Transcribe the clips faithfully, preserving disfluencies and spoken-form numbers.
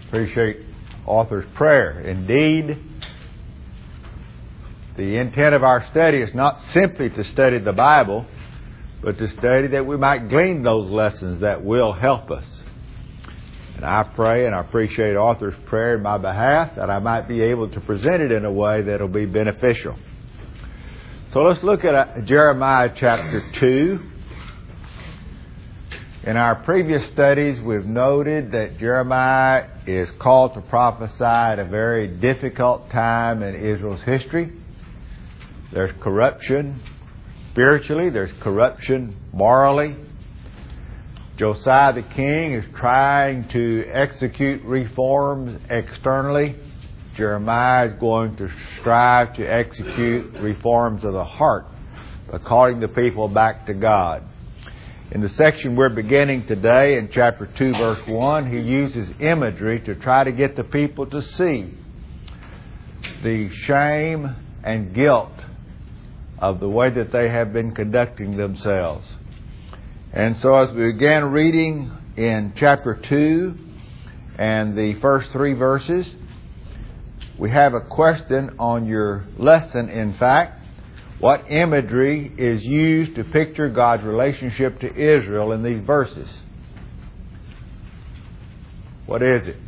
Appreciate author's prayer. Indeed, the intent of our study is not simply to study the Bible, but to study that we might glean those lessons that will help us. And I pray and I appreciate author's prayer in my behalf that I might be able to present it in a way that will be beneficial. So let's look at Jeremiah chapter two. In our previous studies, we've noted that Jeremiah is called to prophesy at a very difficult time in Israel's history. There's corruption spiritually, there's corruption morally. Josiah the king is trying to execute reforms externally. Jeremiah is going to strive to execute reforms of the heart by calling the people back to God. In the section we're beginning today, in chapter two, verse one, he uses imagery to try to get the people to see the shame and guilt of the way that they have been conducting themselves. And so as we began reading in chapter two and the first three verses, we have a question on your lesson, in fact. What imagery is used to picture God's relationship to Israel in these verses? What is it?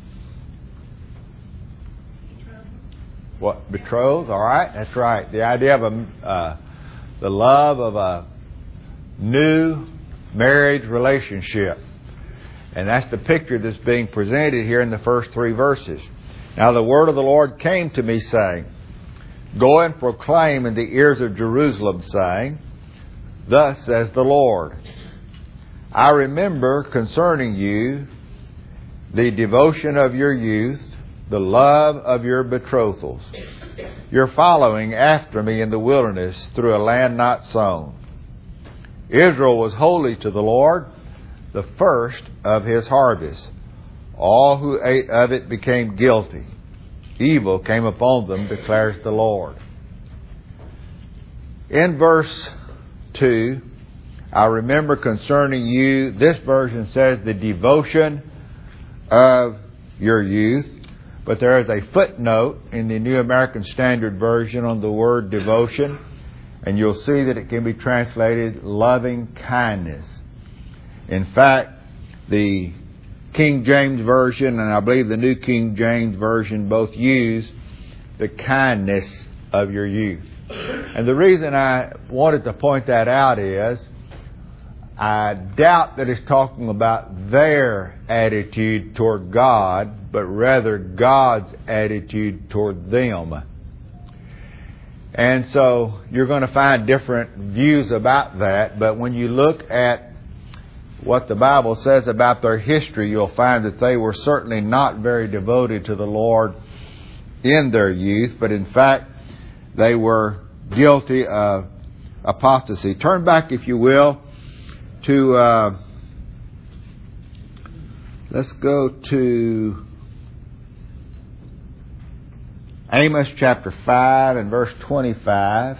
What? Betrothed? All right, that's right. The idea of a, uh, the love of a new marriage relationship. And that's the picture that's being presented here in the first three verses. Now the word of the Lord came to me, saying, Go and proclaim in the ears of Jerusalem, saying, Thus says the Lord, I remember concerning you the devotion of your youth, the love of your betrothals, your following after me in the wilderness through a land not sown. Israel was holy to the Lord, the first of his harvest. All who ate of it became guilty. Evil came upon them, declares the Lord. In verse two, I remember concerning you, this version says the devotion of your youth, but there is a footnote in the New American Standard Version on the word devotion, and you'll see that it can be translated loving kindness. In fact, the King James Version and I believe the New King James Version both use the kindness of your youth. And the reason I wanted to point that out is I doubt that it's talking about their attitude toward God, but rather God's attitude toward them. And so you're going to find different views about that, but when you look at what the Bible says about their history, you'll find that they were certainly not very devoted to the Lord in their youth, but in fact, they were guilty of apostasy. Turn back, if you will, to, uh, let's go to Amos chapter five and verse twenty-five.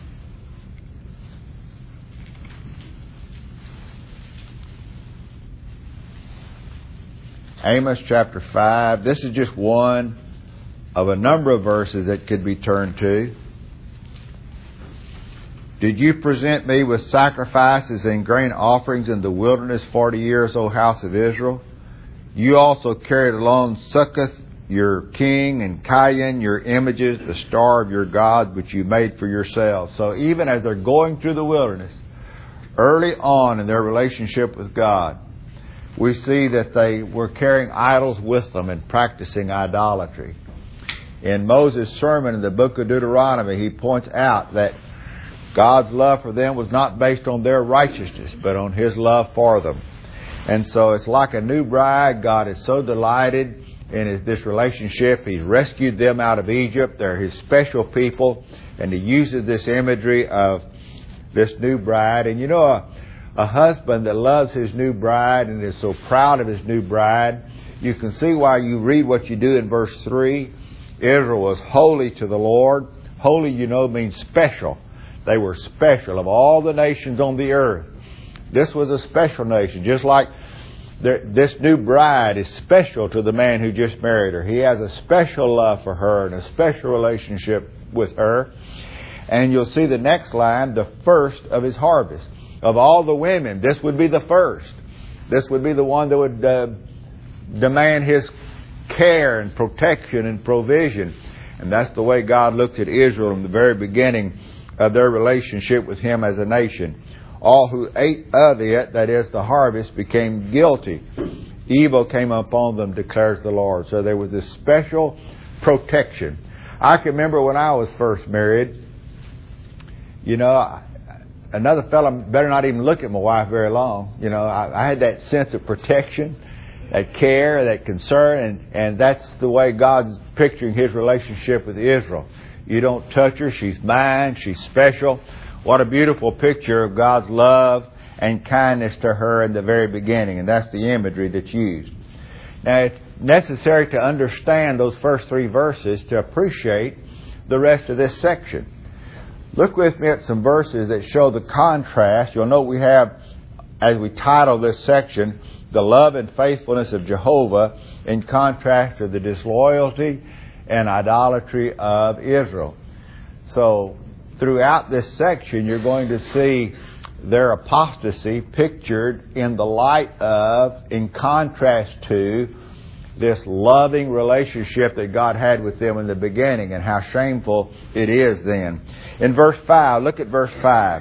Amos chapter five. This is just one of a number of verses that could be turned to. Did you present me with sacrifices and grain offerings in the wilderness forty years, O house of Israel? You also carried along Succoth, your king, and Cain, your images, the star of your God, which you made for yourselves. So even as they're going through the wilderness, early on in their relationship with God, we see that they were carrying idols with them and practicing idolatry. In Moses' sermon in the book of Deuteronomy, he points out that God's love for them was not based on their righteousness, but on His love for them. And so it's like a new bride. God is so delighted in this relationship. He's rescued them out of Egypt. They're His special people. And He uses this imagery of this new bride. And you know, a, a husband that loves his new bride and is so proud of his new bride, you can see why you read what you do in verse three. Israel was holy to the Lord. Holy, you know, means special. They were special of all the nations on the earth. This was a special nation. Just like there, this new bride is special to the man who just married her. He has a special love for her and a special relationship with her. And you'll see the next line, the first of his harvest. Of all the women, this would be the first. This would be the one that would uh, demand his care and protection and provision. And that's the way God looked at Israel in the very beginning of their relationship with Him as a nation. All who ate of it, that is the harvest, became guilty. Evil came upon them, declares the Lord. So there was this special protection. I can remember when I was first married, you know, another fellow better not even look at my wife very long. You know, I, I had that sense of protection, that care, that concern, and, and that's the way God's picturing His relationship with Israel. You don't touch her, she's mine, she's special. What a beautiful picture of God's love and kindness to her in the very beginning, and that's the imagery that's used. Now, it's necessary to understand those first three verses to appreciate the rest of this section. Look with me at some verses that show the contrast. You'll note we have, as we title this section, the love and faithfulness of Jehovah in contrast to the disloyalty and idolatry of Israel. So, throughout this section, you're going to see their apostasy pictured in the light of, in contrast to, this loving relationship that God had with them in the beginning, and how shameful it is then. In verse five, look at verse five.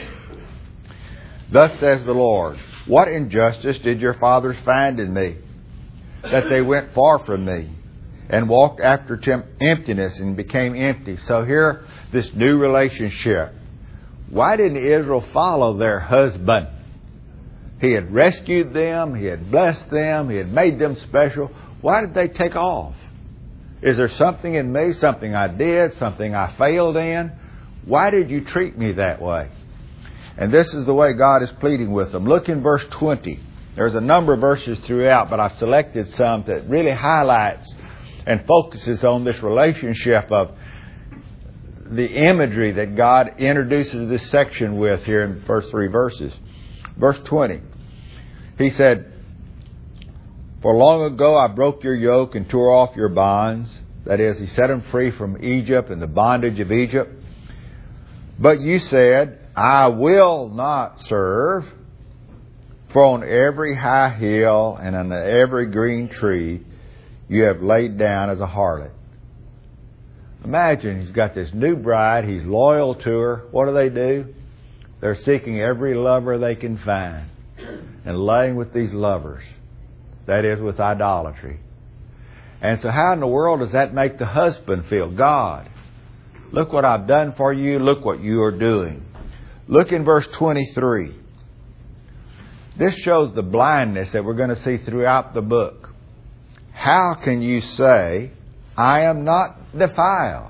Thus says the Lord, what injustice did your fathers find in me, that they went far from me, and walked after tem- emptiness and became empty? So here, this new relationship. Why didn't Israel follow their husband? He had rescued them, He had blessed them, He had made them special. Why did they take off? Is there something in me, something I did, something I failed in? Why did you treat me that way? And this is the way God is pleading with them. Look in verse twenty. There's a number of verses throughout, but I've selected some that really highlights and focuses on this relationship of the imagery that God introduces this section with here in the first three verses. Verse twenty. He said, for long ago I broke your yoke and tore off your bonds. That is, He set them free from Egypt and the bondage of Egypt. But you said, I will not serve. For on every high hill and on every green tree you have laid down as a harlot. Imagine, he's got this new bride, he's loyal to her. What do they do? They're seeking every lover they can find and laying with these lovers. That is, with idolatry. And so how in the world does that make the husband feel? God, look what I've done for you. Look what you are doing. Look in verse twenty-three. This shows the blindness that we're going to see throughout the book. How can you say, I am not defiled?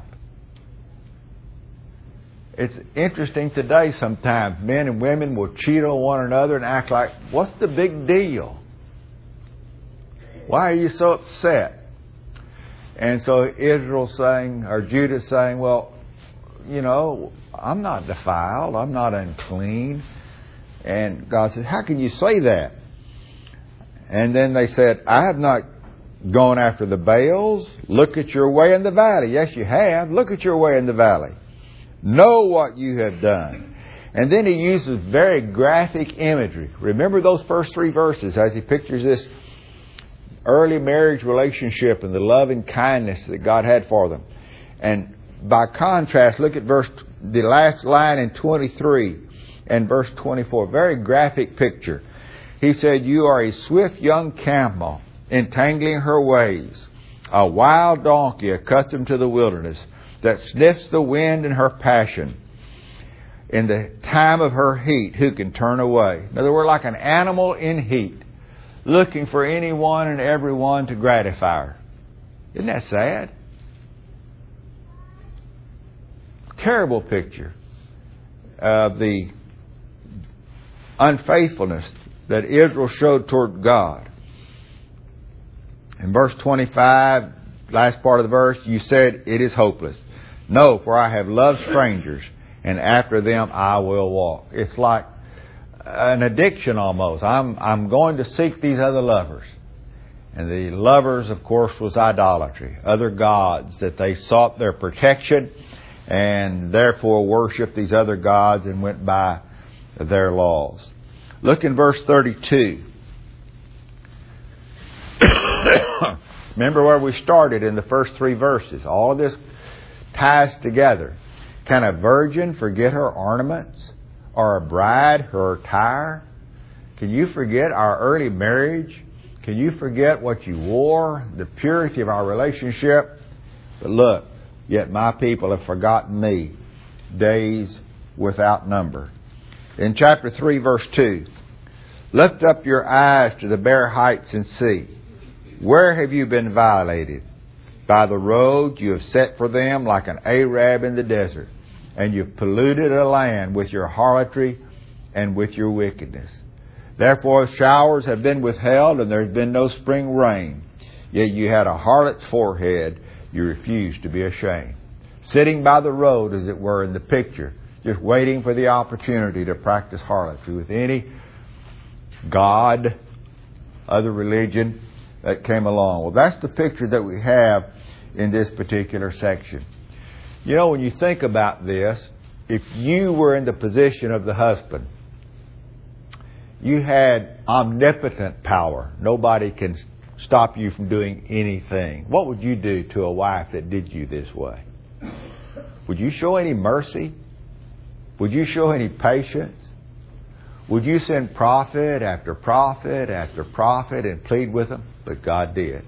It's interesting today sometimes. Men and women will cheat on one another and act like, what's the big deal? Why are you so upset? And so Israel's saying, or Judah's saying, well, you know, I'm not defiled. I'm not unclean. And God said, how can you say that? And then they said, I have not gone after the Baals. Look at your way in the valley. Yes, you have. Look at your way in the valley. Know what you have done. And then he uses very graphic imagery. Remember those first three verses as he pictures this early marriage relationship and the love and kindness that God had for them. And by contrast, look at verse, the last line in twenty-three and verse twenty-four. Very graphic picture. He said, you are a swift young camel, entangling her ways, a wild donkey accustomed to the wilderness, that sniffs the wind in her passion. In the time of her heat, who can turn away? In other words, like an animal in heat, looking for anyone and everyone to gratify her. Isn't that sad? Terrible picture of the unfaithfulness that Israel showed toward God. In verse twenty-five, last part of the verse, you said, it is hopeless. No, for I have loved strangers, and after them I will walk. It's like an addiction almost. I'm, I'm going to seek these other lovers. And the lovers, of course, was idolatry, other gods that they sought their protection and therefore worshiped these other gods and went by their laws. Look in verse thirty-two. Remember where we started in the first three verses. All of this ties together. Can a virgin forget her ornaments, or a bride her attire? Can you forget our early marriage? Can you forget what you wore, the purity of our relationship? But look, yet my people have forgotten me, days without number. In chapter three, verse two, lift up your eyes to the bare heights and see. Where have you been violated? By the road you have set for them like an Arab in the desert, and you've polluted a land with your harlotry and with your wickedness. Therefore showers have been withheld, and there's been no spring rain. Yet you had a harlot's forehead, you refused to be ashamed. Sitting by the road, as it were, in the picture, just waiting for the opportunity to practice harlotry with any god, other religion that came along. Well, that's the picture that we have in this particular section. You know, when you think about this, if you were in the position of the husband, you had omnipotent power. Nobody can stop you from doing anything. What would you do to a wife that did you this way? Would you show any mercy? Would you show any patience? Would you send prophet after prophet after prophet and plead with them? But God did.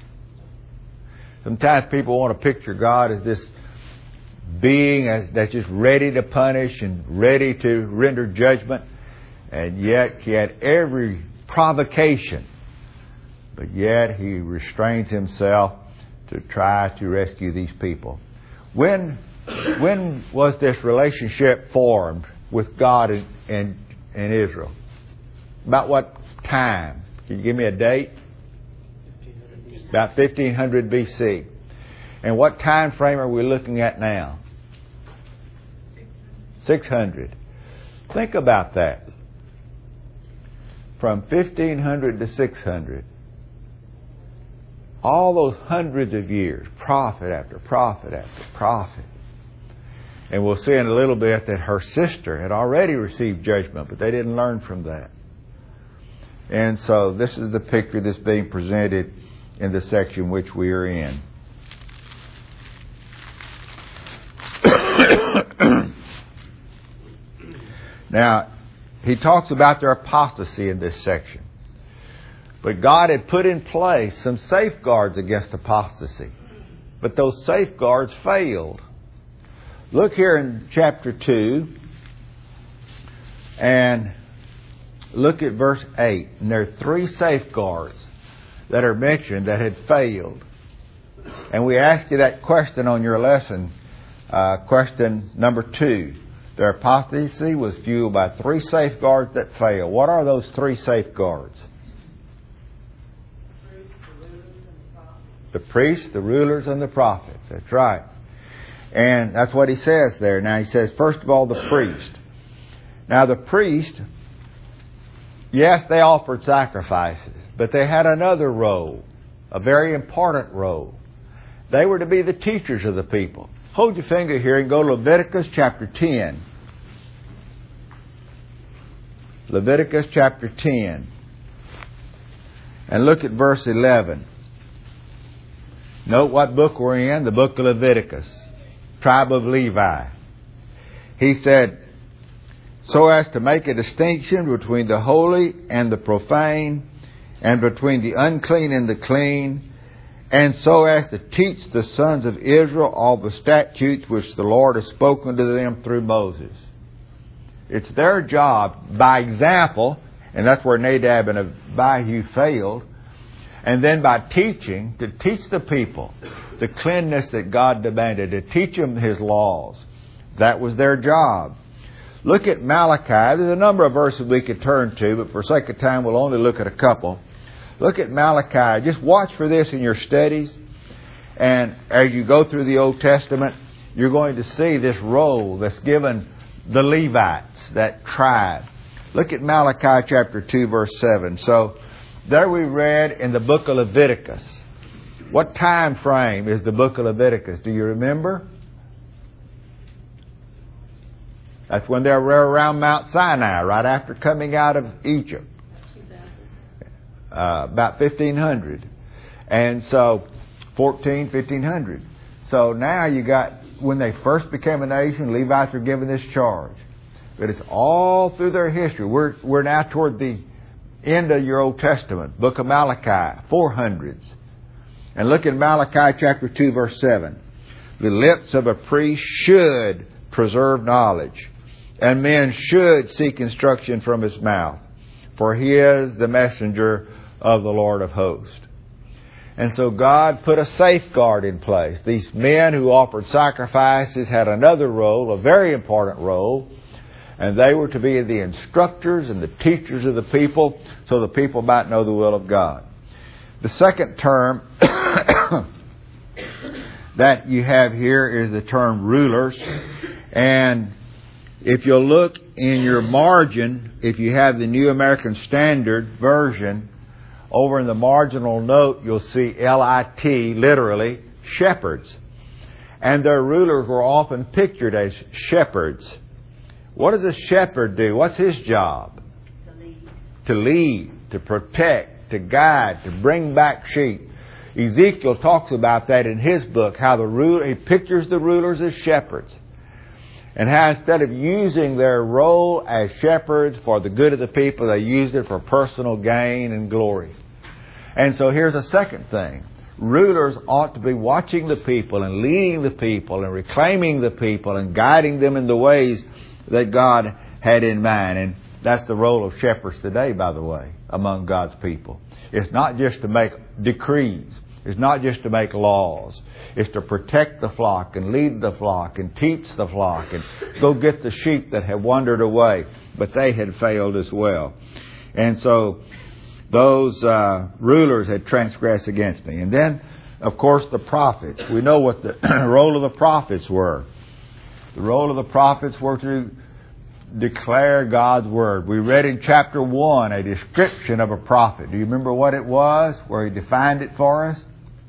Sometimes people want to picture God as this being as, that's just ready to punish and ready to render judgment. And yet He had every provocation. But yet He restrains Himself to try to rescue these people. When, when was this relationship formed with God and, and, and Israel? About what time? Can you give me a date? About fifteen hundred B C. And what time frame are we looking at now? six hundred. Think about that. From fifteen hundred to six hundred. All those hundreds of years, prophet after prophet after prophet. And we'll see in a little bit that her sister had already received judgment, but they didn't learn from that. And so this is the picture that's being presented in the section which we are in. Now, he talks about their apostasy in this section. But God had put in place some safeguards against apostasy. But those safeguards failed. Look here in chapter two and look at verse eight. And there are three safeguards that are mentioned that had failed. And we asked you that question on your lesson, uh, question number two. Their apostasy was fueled by three safeguards that failed. What are those three safeguards? The priests, the rulers, and the prophets. That's right. And that's what he says there. Now he says, first of all, the priest. Now the priest, yes, they offered sacrifices, but they had another role, a very important role. They were to be the teachers of the people. Hold your finger here and go to Leviticus chapter ten. Leviticus chapter ten. And look at verse eleven. Note what book we're in, the book of Leviticus, tribe of Levi. He said, so as to make a distinction between the holy and the profane, and between the unclean and the clean, and so as to teach the sons of Israel all the statutes which the Lord has spoken to them through Moses. It's their job, by example, and that's where Nadab and Abihu failed, and then by teaching, to teach the people the cleanness that God demanded, to teach them His laws. That was their job. Look at Malachi. There's a number of verses we could turn to, but for sake of time we'll only look at a couple. Look at Malachi. Just watch for this in your studies. And as you go through the Old Testament, you're going to see this role that's given the Levites, that tribe. Look at Malachi chapter two, verse seven. So there we read in the book of Leviticus. What time frame is the book of Leviticus? Do you remember? That's when they were around Mount Sinai, right after coming out of Egypt. Uh, about fifteen hundred. And so, fourteen, fifteen hundred. So now you got, when they first became a nation, Levites were given this charge. But it's all through their history. We're, we're now toward the end of your Old Testament, book of Malachi, four hundreds. And look at Malachi chapter two, verse seven. The lips of a priest should preserve knowledge, and men should seek instruction from his mouth, for he is the messenger of the Lord of hosts. And so God put a safeguard in place. These men who offered sacrifices had another role, a very important role, and they were to be the instructors and the teachers of the people so the people might know the will of God. The second term that you have here is the term rulers. And if you'll look in your margin, if you have the New American Standard Version, over in the marginal note you'll see L I T, literally, shepherds. And their rulers were often pictured as shepherds. What does a shepherd do? What's his job? To lead. To lead, to protect, to guide, to bring back sheep. Ezekiel talks about that in his book, how the ruler, he pictures the rulers as shepherds. And how instead of using their role as shepherds for the good of the people, they used it for personal gain and glory. And so here's a second thing. Rulers ought to be watching the people and leading the people and reclaiming the people and guiding them in the ways that God had in mind. And that's the role of shepherds today, by the way, among God's people. It's not just to make decrees. It's not just to make laws. It's to protect the flock and lead the flock and teach the flock and go get the sheep that have wandered away. But they had failed as well. And so those uh, rulers had transgressed against me. And then, of course, the prophets. We know what the role of the prophets were. The role of the prophets were to declare God's Word. We read in chapter one a description of a prophet. Do you remember what it was, where he defined it for us?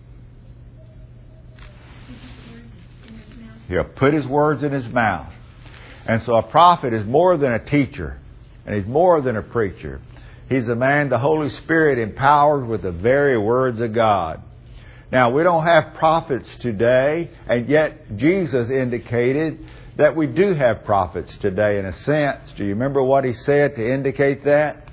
He'll put his words in his mouth. And so a prophet is more than a teacher, and he's more than a preacher. He's a man the Holy Spirit empowers with the very words of God. Now, we don't have prophets today, and yet Jesus indicated that we do have prophets today in a sense. Do you remember what he said to indicate that?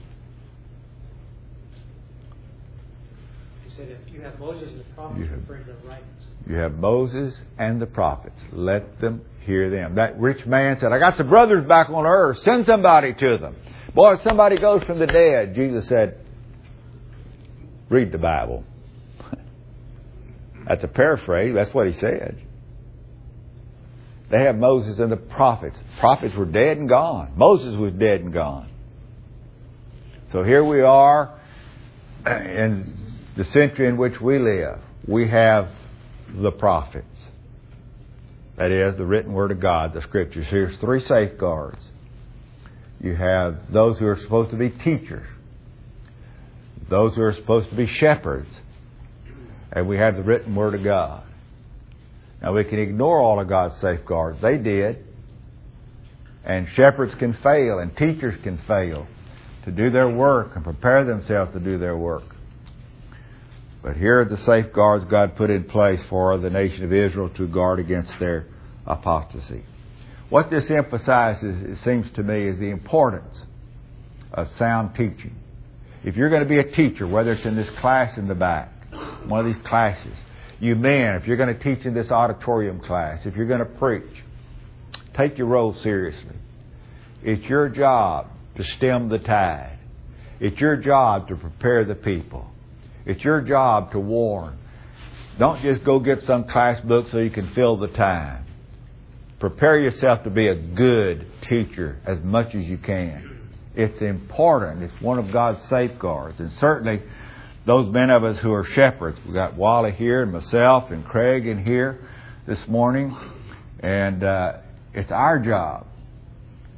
He said, if you have Moses and the prophets, you bring the writings. You have Moses and the prophets. Let them hear them. That rich man said, I got some brothers back on earth. Send somebody to them. Boy, if somebody goes from the dead, Jesus said, read the Bible. That's a paraphrase. That's what he said. They have Moses and the prophets. The prophets were dead and gone. Moses was dead and gone. So here we are in the century in which we live. We have the prophets. That is, the written Word of God, the Scriptures. Here's three safeguards. You have those who are supposed to be teachers. Those who are supposed to be shepherds. And we have the written Word of God. Now, we can ignore all of God's safeguards. They did. And shepherds can fail, and teachers can fail to do their work and prepare themselves to do their work. But here are the safeguards God put in place for the nation of Israel to guard against their apostasy. What this emphasizes, it seems to me, is the importance of sound teaching. If you're going to be a teacher, whether it's in this class in the back, one of these classes, you men, if you're going to teach in this auditorium class, if you're going to preach, take your role seriously. It's your job to stem the tide. It's your job to prepare the people. It's your job to warn. Don't just go get some class book so you can fill the time. Prepare yourself to be a good teacher as much as you can. It's important. It's one of God's safeguards. And certainly those men of us who are shepherds, we've got Wally here and myself and Craig in here this morning. And uh, it's our job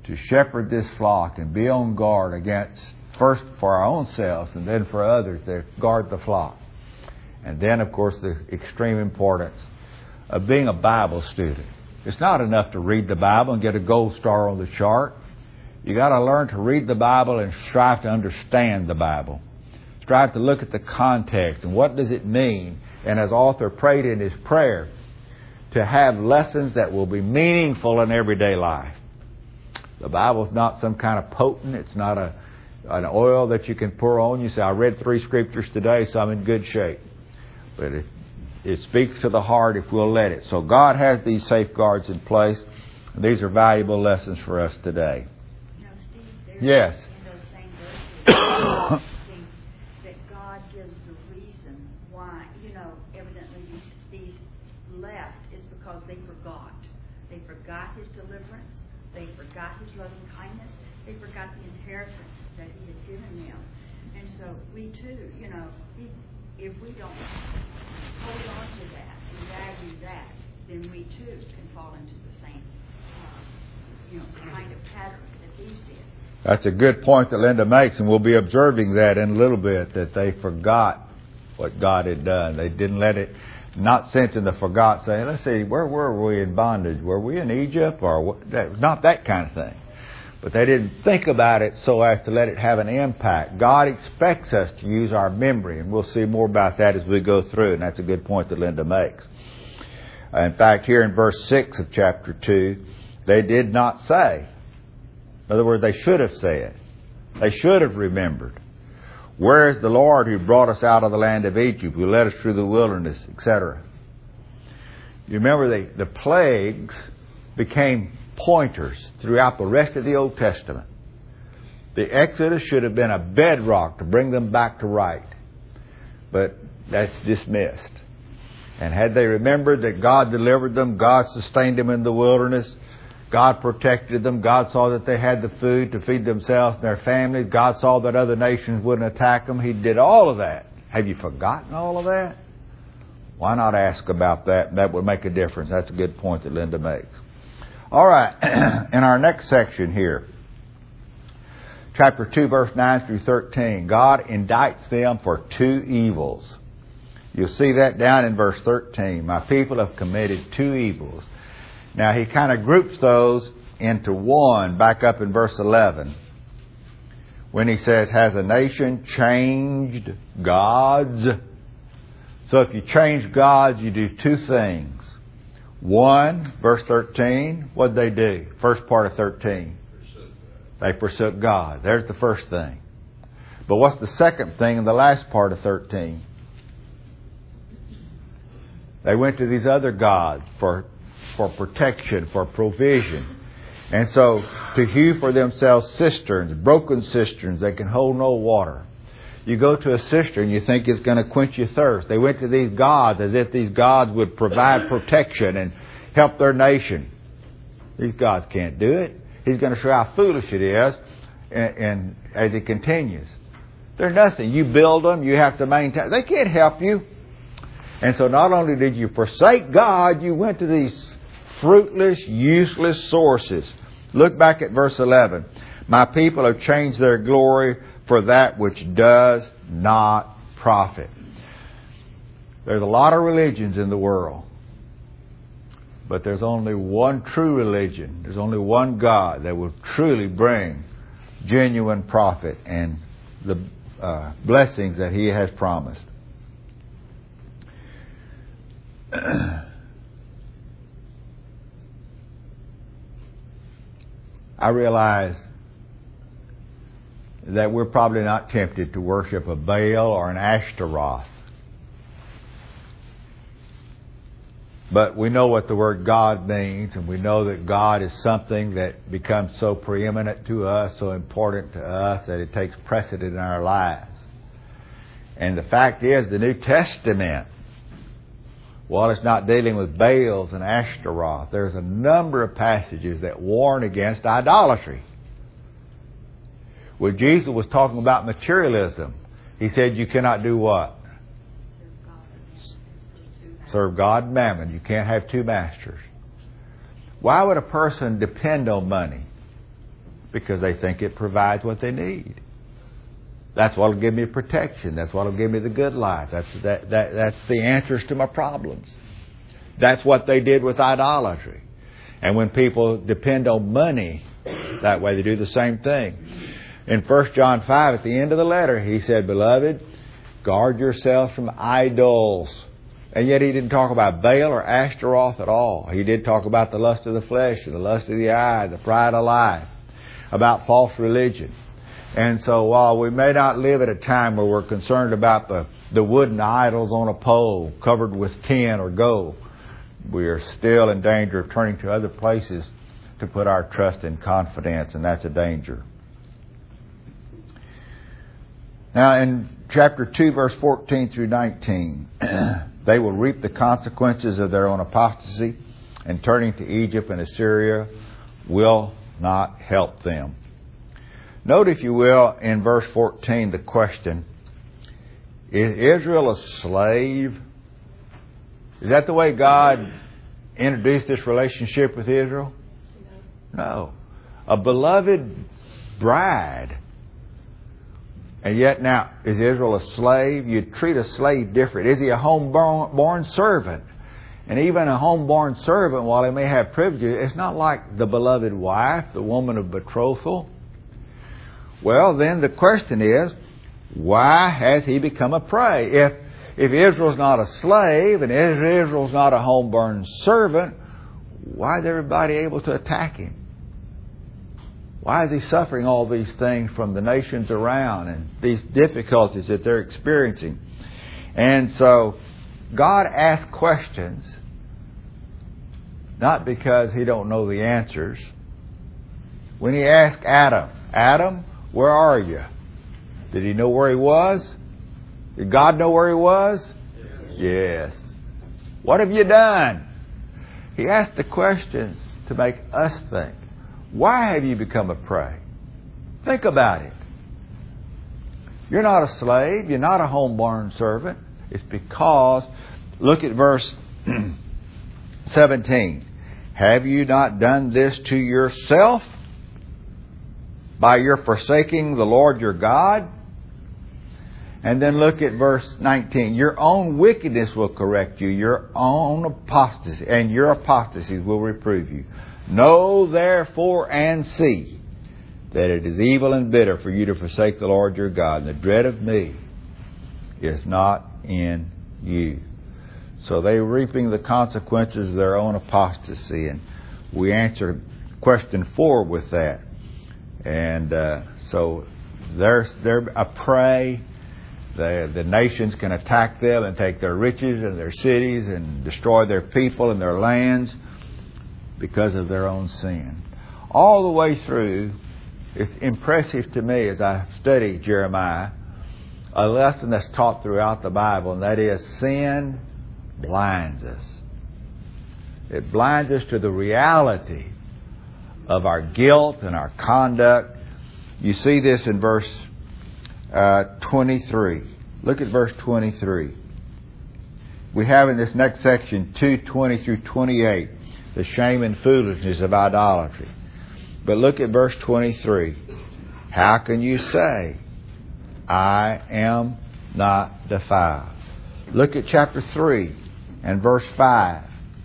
to shepherd this flock and be on guard against, first for our own selves and then for others, to guard the flock. And then, of course, the extreme importance of being a Bible student. It's not enough to read the Bible and get a gold star on the chart. You got to learn to read the Bible and strive to understand the Bible. Strive to look at the context and what does it mean. And as author prayed in his prayer, to have lessons that will be meaningful in everyday life. The Bible is not some kind of potent. It's not a an oil that you can pour on. You say, I read three scriptures today, so I'm in good shape. But it, it speaks to the heart if we'll let it. So God has these safeguards in place. And these are valuable lessons for us today. You know, Steve, yes. In those same verses, that God gives the reason why, you know, evidently these, these left is because they forgot. They forgot His deliverance. They forgot His loving kindness. They forgot the inheritance that He had given them. And so we too, you know, if we don't hold on to that and value that, then we too can fall into the same, uh, you know, kind of pattern that these did. That's a good point that Linda makes, and we'll be observing that in a little bit, that they forgot what God had done. They didn't let it, not sense in the forgot, saying, let's see, where were we in bondage? Were we in Egypt? Or what? That, not that kind of thing. But they didn't think about it so as to let it have an impact. God expects us to use our memory, and we'll see more about that as we go through, and that's a good point that Linda makes. Uh, in fact, here in verse six of chapter two, they did not say. In other words, they should have said. They should have remembered. Where is the Lord who brought us out of the land of Egypt, who led us through the wilderness, et cetera? You remember the, the plagues became pointers throughout the rest of the Old Testament. The Exodus should have been a bedrock to bring them back to right. But that's dismissed. And had they remembered that God delivered them, God sustained them in the wilderness, God protected them, God saw that they had the food to feed themselves and their families, God saw that other nations wouldn't attack them, He did all of that. Have you forgotten all of that? Why not ask about that? That would make a difference. That's a good point that Linda makes. All right, in our next section here, chapter two, verse nine through thirteen, God indicts them for two evils. You'll see that down in verse thirteen. My people have committed two evils. Now, he kind of groups those into one back up in verse eleven when he says, has a nation changed gods? So if you change gods, you do two things. One, verse thirteen, what did they do? First part of thirteen. They forsook God. There's the first thing. But what's the second thing in the last part of thirteen? They went to these other gods for, for protection, for provision. And so to hew for themselves cisterns, broken cisterns that can hold no water. You go to a cistern, you think it's going to quench your thirst. They went to these gods as if these gods would provide protection and help their nation. These gods can't do it. He's going to show how foolish it is, and, and as he continues. They're nothing. You build them, you have to maintain. They can't help you. And so not only did you forsake God, you went to these fruitless, useless sources. Look back at verse eleven. My people have changed their glory for that which does not profit. There's a lot of religions in the world, but there's only one true religion. There's only one God that will truly bring genuine profit and the uh, blessings that He has promised. I realize that we're probably not tempted to worship a Baal or an Ashtaroth. But we know what the word God means, and we know that God is something that becomes so preeminent to us, so important to us, that it takes precedent in our lives. And the fact is, the New Testament, while it's not dealing with Baals and Ashtaroth, there's a number of passages that warn against idolatry. When Jesus was talking about materialism, He said you cannot do what? Serve God and mammon. You can't have two masters. Why would a person depend on money? because they think it provides what they need. That's what will give me protection. That's what will give me the good life. That's, that, that, that's the answers to my problems. That's what they did with idolatry. And when people depend on money, that way they do the same thing. In First John five, at the end of the letter, he said, Beloved, guard yourselves from idols. And yet he didn't talk about Baal or Ashtaroth at all. He did talk about the lust of the flesh, and the lust of the eye, the pride of life, about false religion. And so while we may not live at a time where we're concerned about the, the wooden idols on a pole covered with tin or gold, we are still in danger of turning to other places to put our trust and confidence, and that's a danger. Now in chapter two, verse fourteen through nineteen, they will reap the consequences of their own apostasy, and turning to Egypt and Assyria will not help them. Note, if you will, in verse fourteen, the question, is Israel a slave? Is that the way God introduced this relationship with Israel? No. A beloved bride. And yet now, is Israel a slave? You treat a slave different. Is he a homeborn servant? And even a homeborn servant, while he may have privileges, it's not like the beloved wife, the woman of betrothal. Well, then the question is, why has he become a prey? If if Israel's not a slave and Israel's not a homeborn servant, why is everybody able to attack him? Why is he suffering all these things from the nations around and these difficulties that they're experiencing? And so God asks questions not because he don't know the answers. When he asked Adam, Adam, where are you? Did he know where he was? Did God know where he was? Yes. Yes. What have you done? He asked the questions to make us think. Why have you become a prey? Think about it. You're not a slave. You're not a homeborn servant. It's because, look at verse seventeen. Have you not done this to yourself by your forsaking the Lord your God? And then look at verse nineteen. Your own wickedness will correct you. Your own apostasy. And your apostasies will reprove you. Know therefore and see that it is evil and bitter for you to forsake the Lord your God. And the dread of me is not in you. So they're reaping the consequences of their own apostasy. And we answer question four with that. And uh, so they're, they're a prey. The, the nations can attack them and take their riches and their cities and destroy their people and their lands because of their own sin. All the way through, it's impressive to me as I study Jeremiah, a lesson that's taught throughout the Bible, and that is sin blinds us. It blinds us to the reality of our guilt and our conduct. You see this in verse uh, twenty-three. Look at verse twenty-three. We have in this next section two twenty through twenty-eight, the shame and foolishness of idolatry. But look at verse twenty-three. How can you say, I am not defiled? Look at chapter three and verse five.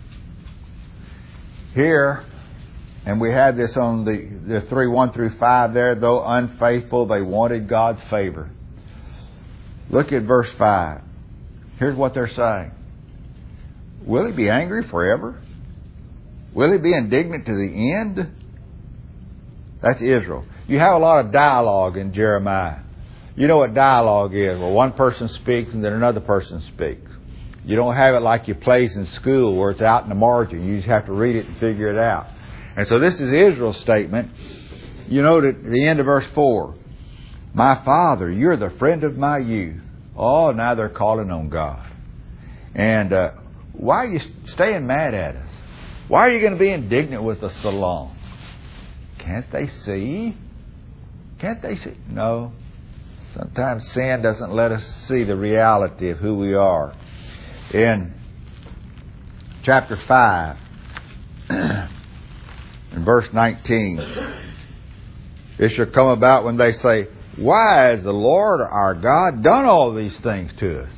Here, and we have this on the, the three, one through five there, though unfaithful, they wanted God's favor. Look at verse five. Here's what they're saying. Will he be angry forever? Will he be indignant to the end? That's Israel. You have a lot of dialogue in Jeremiah. You know what dialogue is. Well, one person speaks and then another person speaks. You don't have it like you plays in school where it's out in the margin. You just have to read it and figure it out. And so this is Israel's statement. You note at the end of verse four. My father, you're the friend of my youth. Oh, now they're calling on God. And uh, why are you staying mad at us? Why are you going to be indignant with us so long? Can't they see? Can't they see? No. Sometimes sin doesn't let us see the reality of who we are. In chapter five, in verse nineteen, It shall come about when they say, why has the Lord our God done all these things to us?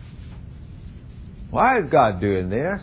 Why is God doing this?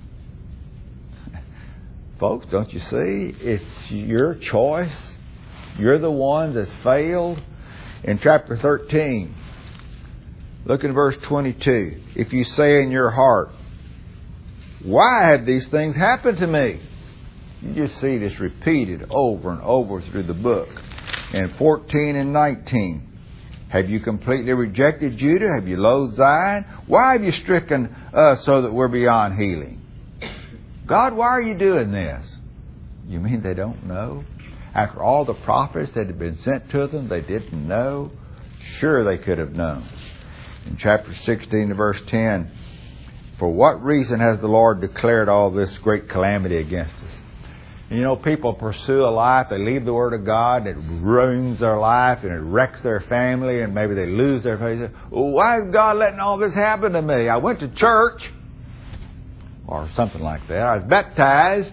Folks, don't you see? It's your choice. You're the one that's failed. In chapter thirteen, look in verse twenty-two. If you say in your heart, why have these things happened to me? You just see this repeated over and over through the book. In fourteen and nineteen, have you completely rejected Judah? Have you loathed Zion? Why have you stricken us so that we're beyond healing? God, why are you doing this? You mean they don't know? After all the prophets that had been sent to them, they didn't know? Sure they could have known. In chapter sixteen, verse ten, for what reason has the Lord declared all this great calamity against us? You know, people pursue a life, they leave the Word of God, it ruins their life, and it wrecks their family, and maybe they lose their faith. Well, why is God letting all this happen to me? I went to church, or something like that. I was baptized.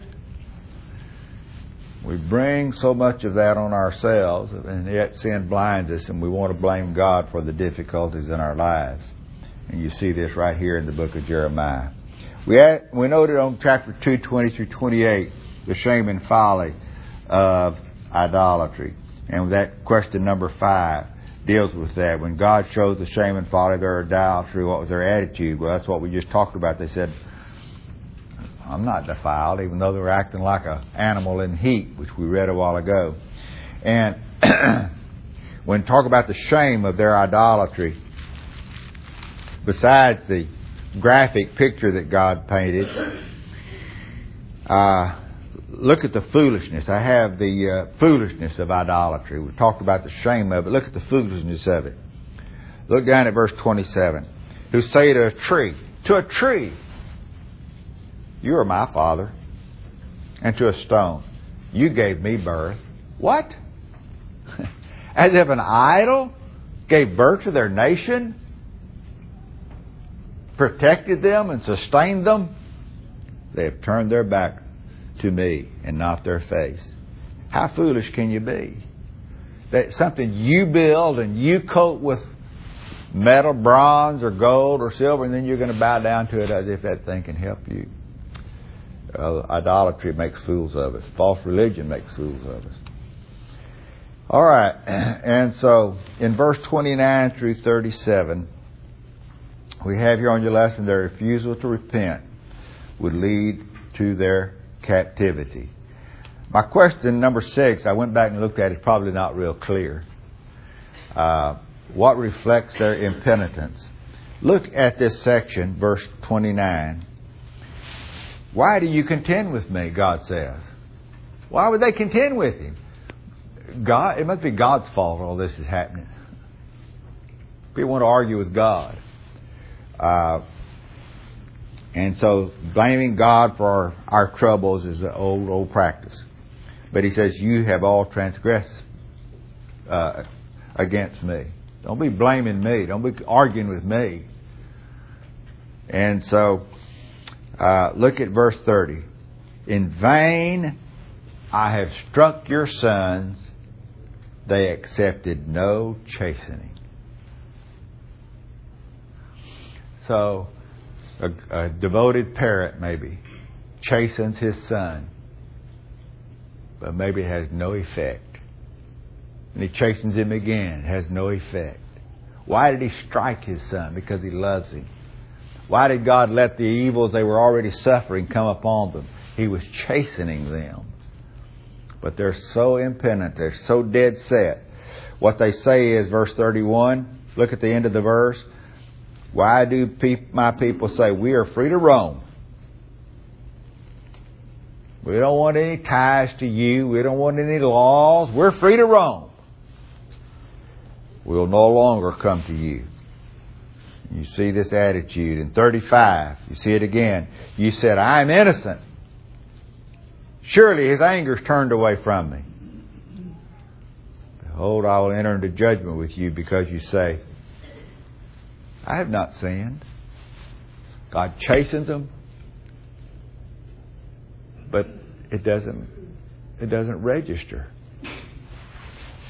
We bring so much of that on ourselves, and yet sin blinds us, and we want to blame God for the difficulties in our lives. And you see this right here in the book of Jeremiah. We had, we noted on chapter two, twenty through twenty-eight, the shame and folly of idolatry. And that question number five deals with that. When God shows the shame and folly of their idolatry, what was their attitude? Well, that's what we just talked about. They said, I'm not defiled, even though they were acting like an animal in heat, which we read a while ago. And when talk about the shame of their idolatry, besides the graphic picture that God painted, uh, look at the foolishness. I have the uh, foolishness of idolatry. We talked about the shame of it. Look at the foolishness of it. Look down at verse twenty-seven. Who say to a tree, to a tree, you are my father, and to a stone, you gave me birth. What? As if an idol gave birth to their nation, protected them and sustained them. They have turned their back to me and not their face. How foolish can you be? That something you build and you coat with metal, bronze, or gold, or silver, and then you're going to bow down to it as if that thing can help you. Uh, idolatry makes fools of us. False religion makes fools of us. All right. And so in verse twenty-nine through thirty-seven, we have here on your lesson, their refusal to repent would lead to their captivity. My question number six, I went back and looked at it, probably not real clear. Uh, what reflects their impenitence? Look at this section, verse twenty-nine. Why do you contend with me, God says. Why would they contend with Him? God, it must be God's fault all this is happening. People want to argue with God. Uh, and so blaming God for our, our troubles is an old, old practice. But He says, you have all transgressed uh, against me. Don't be blaming me. Don't be arguing with me. And so Uh, look at verse thirty. In vain I have struck your sons. They accepted no chastening. So, a, a devoted parent maybe chastens his son, but maybe it has no effect. And he chastens him again. It has no effect. Why did he strike his son? Because he loves him. Why did God let the evils they were already suffering come upon them? He was chastening them. But they're so impenitent. They're so dead set. What they say is, verse thirty-one, look at the end of the verse. Why do pe- my people say, we are free to roam? We don't want any ties to you. We don't want any laws. We're free to roam. We'll no longer come to you. You see this attitude. In thirty-five, you see it again. You said, I am innocent. Surely His anger is turned away from me. Behold, I will enter into judgment with you because you say, I have not sinned. God chastens them, but it doesn't, it doesn't register.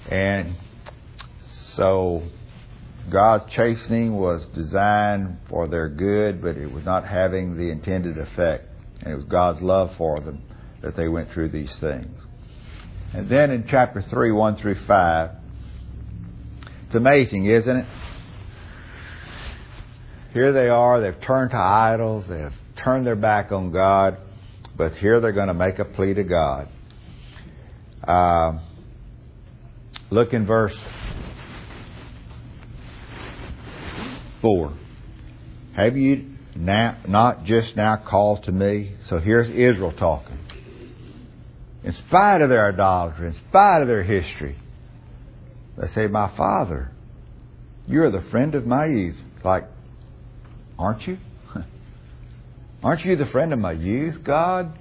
And so God's chastening was designed for their good, but it was not having the intended effect. And it was God's love for them that they went through these things. And then in chapter three, one through five, it's amazing, isn't it? Here they are, they've turned to idols, they've turned their back on God, but here they're going to make a plea to God. Uh, look in verse four. Have you now, not just now called to me? So here's Israel talking. In spite of their idolatry, in spite of their history, they say, my Father, you're the friend of my youth. Like, aren't you? Aren't you the friend of my youth, God?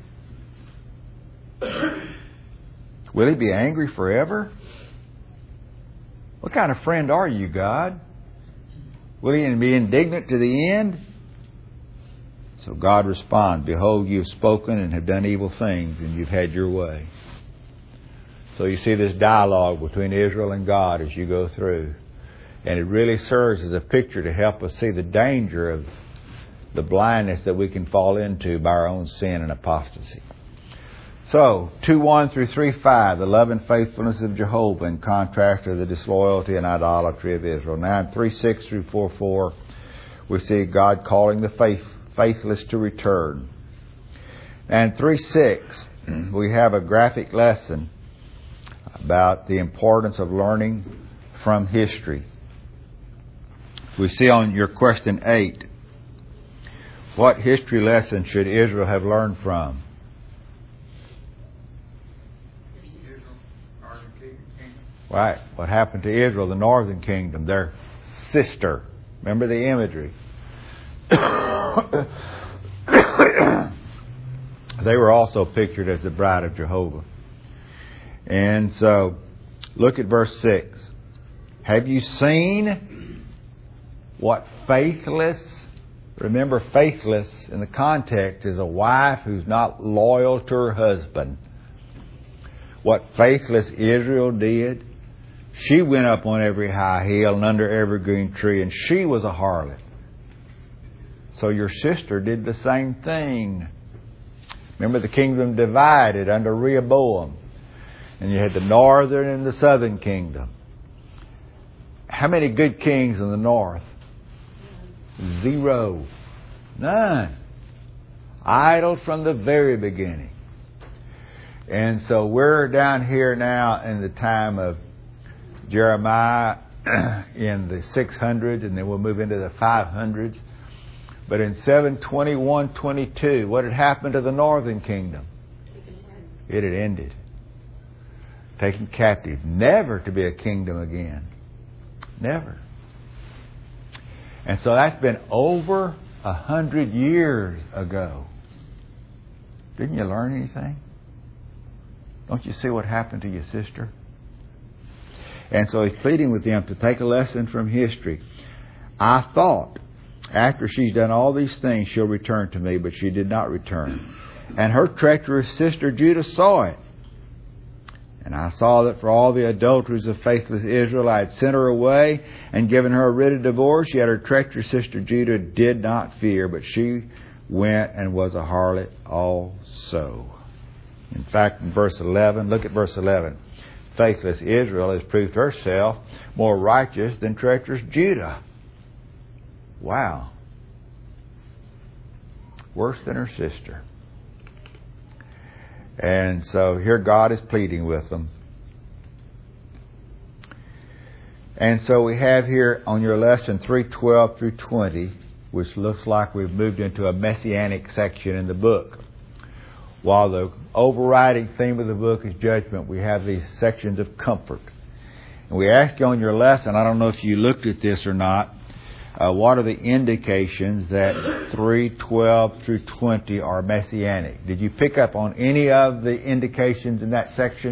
Will He be angry forever? What kind of friend are you, God? Will He be indignant to the end? So God responds, behold, you have spoken and have done evil things, and you've had your way. So you see this dialogue between Israel and God as you go through. And it really serves as a picture to help us see the danger of the blindness that we can fall into by our own sin and apostasy. So, two one through three five, the love and faithfulness of Jehovah in contrast to the disloyalty and idolatry of Israel. Now in three six through four four, we see God calling the faith, faithless to return. And three six, we have a graphic lesson about the importance of learning from history. We see on your question eight, what history lesson should Israel have learned from? Right. What happened to Israel, the northern kingdom, their sister. Remember the imagery. They were also pictured as the bride of Jehovah. And so, look at verse six. Have you seen what faithless, remember faithless in the context is a wife who's not loyal to her husband. What faithless Israel did, she went up on every high hill and under every green tree, and she was a harlot. So your sister did the same thing. Remember the kingdom divided under Rehoboam. And you had the northern and the southern kingdom. How many good kings in the north? Zero. None. Idle from the very beginning. And so we're down here now in the time of Jeremiah in the six hundreds, and then we'll move into the five hundreds. But in seven twenty-one twenty-two, what had happened to the northern kingdom? It had ended. Taken captive. Never to be a kingdom again. Never. And so that's been over a hundred years ago. Didn't you learn anything? Don't you see what happened to your sister? And so he's pleading with them to take a lesson from history. I thought, after she's done all these things, she'll return to me, but she did not return. And her treacherous sister Judah saw it. And I saw that for all the adulteries of faithless Israel, I had sent her away and given her a writ of divorce. Yet her treacherous sister Judah did not fear, but she went and was a harlot also. In fact, in verse eleven, look at verse eleven. Faithless Israel has proved herself more righteous than treacherous Judah. Wow. Worse than her sister. And so here God is pleading with them. And so we have here on your lesson three twelve through twenty, which looks like we've moved into a messianic section in the book. While the overriding theme of the book is judgment, we have these sections of comfort. And we ask you on your lesson, I don't know if you looked at this or not, uh, what are the indications that three twelve through twenty are messianic? Did you pick up on any of the indications in that section?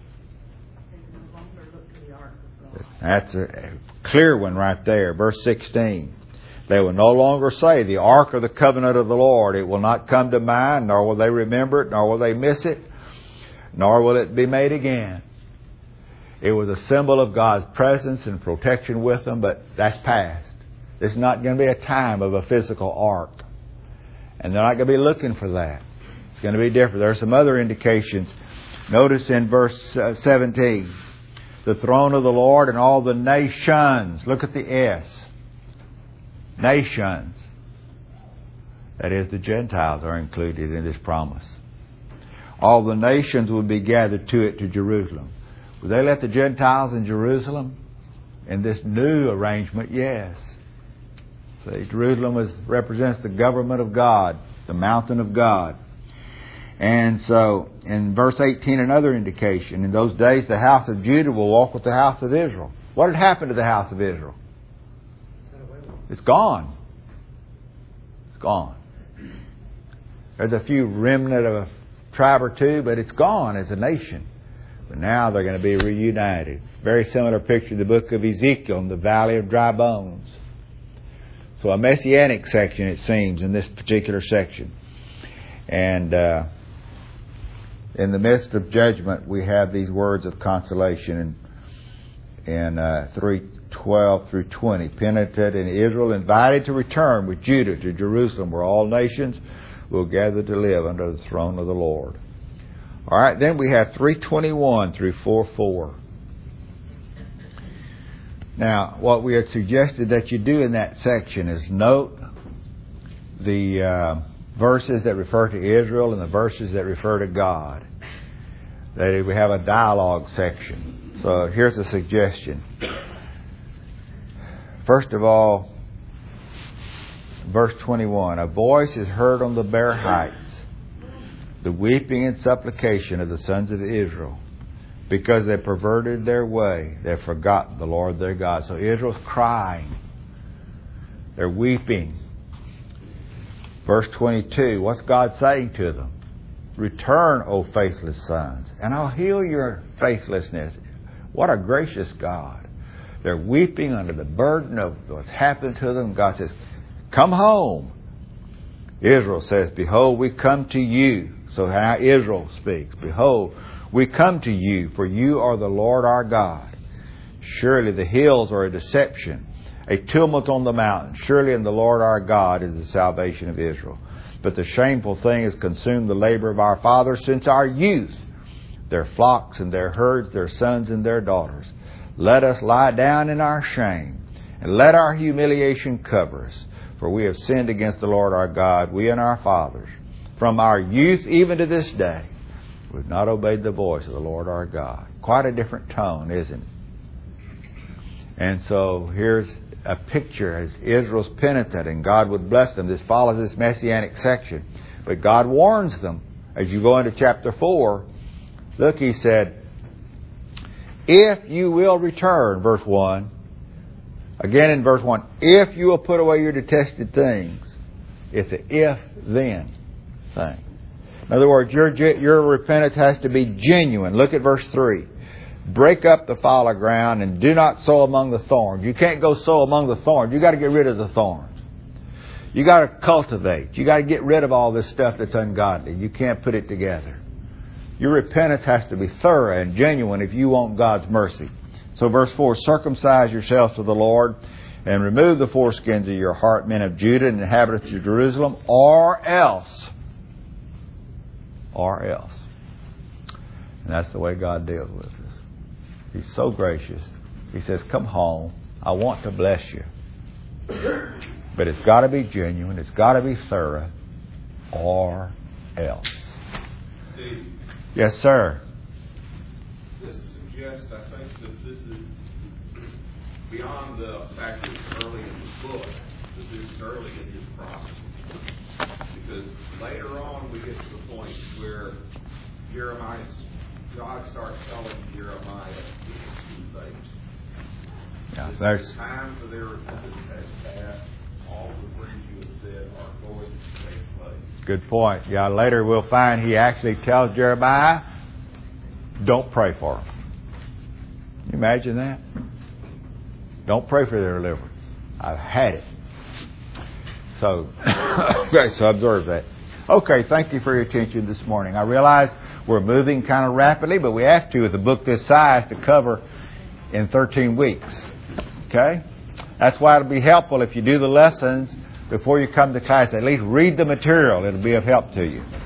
That's a clear one right there. Verse sixteen. They will no longer say, the ark of the covenant of the Lord. It will not come to mind, nor will they remember it, nor will they miss it, nor will it be made again. It was a symbol of God's presence and protection with them, but that's past. There's not going to be a time of a physical ark. And they're not going to be looking for that. It's going to be different. There are some other indications. Notice in verse seventeen, the throne of the Lord and all the nations. Look at the S. Nations. That is, the Gentiles are included in this promise. All the nations would be gathered to it, to Jerusalem. Would they let the Gentiles in Jerusalem? In this new arrangement, yes. See, Jerusalem is, represents the government of God, the mountain of God. And so, in verse eighteen, another indication. In those days, the house of Judah will walk with the house of Israel. What had happened to the house of Israel? It's gone. It's gone. There's a few remnant of a tribe or two, but it's gone as a nation. But now they're going to be reunited. Very similar picture to the book of Ezekiel in the valley of dry bones. So a messianic section, it seems, in this particular section. And uh, in the midst of judgment, we have these words of consolation in, in uh, three twelve through twenty. Penitent in Israel, invited to return with Judah to Jerusalem, where all nations will gather to live under the throne of the Lord. All right, then we have three twenty-one through four four. Now, what we had suggested that you do in that section is note the uh, verses that refer to Israel and the verses that refer to God. That we have a dialogue section. So here's a suggestion. First of all, verse twenty-one, a voice is heard on the bare heights, the weeping and supplication of the sons of Israel, because they perverted their way. They've forgotten the Lord their God. So Israel's crying. They're weeping. Verse twenty-two, what's God saying to them? Return, O faithless sons, and I'll heal your faithlessness. What a gracious God. They're weeping under the burden of what's happened to them. God says, come home. Israel says, behold, we come to you. So now Israel speaks. Behold, we come to you, for you are the Lord our God. Surely the hills are a deception, a tumult on the mountain. Surely in the Lord our God is the salvation of Israel. But the shameful thing has consumed the labor of our fathers since our youth, their flocks and their herds, their sons and their daughters. Let us lie down in our shame, and let our humiliation cover us. For we have sinned against the Lord our God, we and our fathers. From our youth even to this day, we've not obeyed the voice of the Lord our God. Quite a different tone, isn't it? And so here's a picture as Israel's penitent, and God would bless them. This follows this messianic section. But God warns them. As you go into chapter four, look, He said, if you will return, verse one. Again in verse one, if you will put away your detested things. It's an if-then thing. In other words, your, your repentance has to be genuine. Look at verse three. Break up the fallow ground and do not sow among the thorns. You can't go sow among the thorns. You got to get rid of the thorns. You got to cultivate. You got to get rid of all this stuff that's ungodly. You can't put it together. Your repentance has to be thorough and genuine if you want God's mercy. So verse four, circumcise yourselves to the Lord and remove the foreskins of your heart, men of Judah and inhabitants of Jerusalem, or else. Or else. And that's the way God deals with us. He's so gracious. He says, come home. I want to bless you. But it's got to be genuine. It's got to be thorough. Or else. Steve. Yes, sir. This suggests, I think, that this is beyond the fact that it's early in the book, this is early in His prophecy. Because later on we get to the point where Jeremiah, God starts telling Jeremiah two things. Yeah, there's the time for their repentance has passed. All the things you have said are going to take place. good point. Yeah, later we'll find he actually tells Jeremiah, don't pray for them. Can you imagine that? Don't pray for their deliverance. I've had it. So, okay, so observe that. Okay, thank you for your attention this morning. I realize we're moving kind of rapidly, but we have to with a book this size to cover in thirteen weeks. Okay? That's why it'll be helpful if you do the lessons before you come to class. At least read the material. It'll be of help to you.